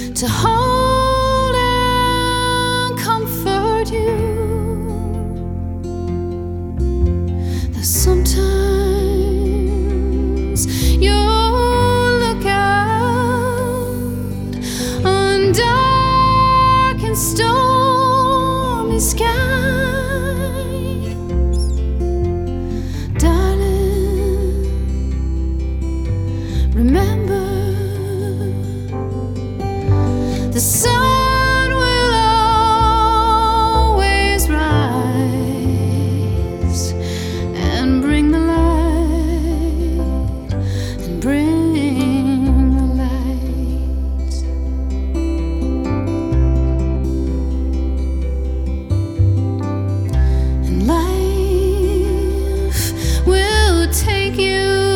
to hold and comfort you. Though sometimes you'll look out on dark and stormy skies, darling, remember the sun will always rise and bring the light, and bring the light. And life will take you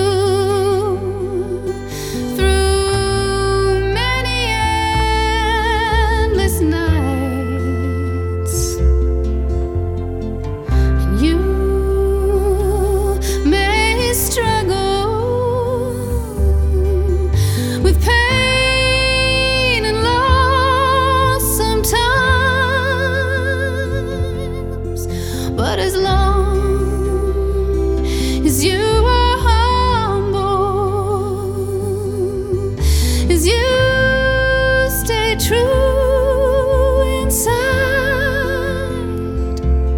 nights, and you may struggle with pain and loss sometimes, but as long as you are humble, as you stay true inside,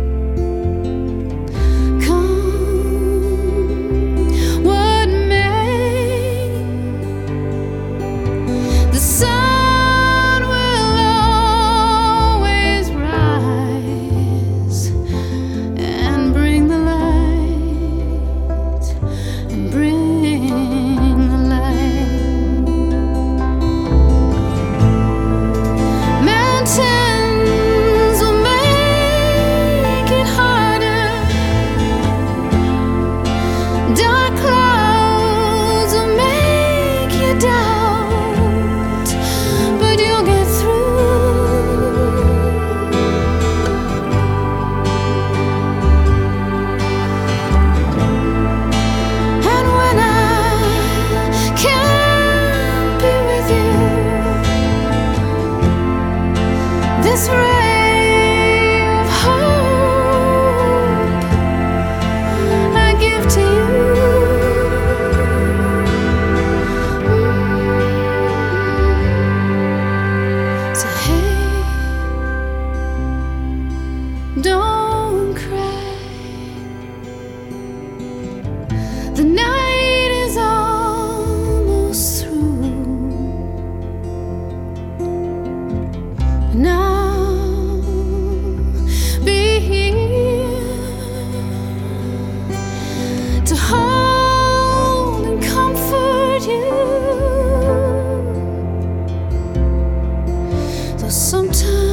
come what may, the sun will always rise and bring the light, and bring the light. Mountains will make it harder, dark clouds will make you doubt, but you'll get through. And when I can't be with you, this ray of hope I give to you. So hey, don't cry. The night is almost through. Now be here to hold and comfort you. Though sometimes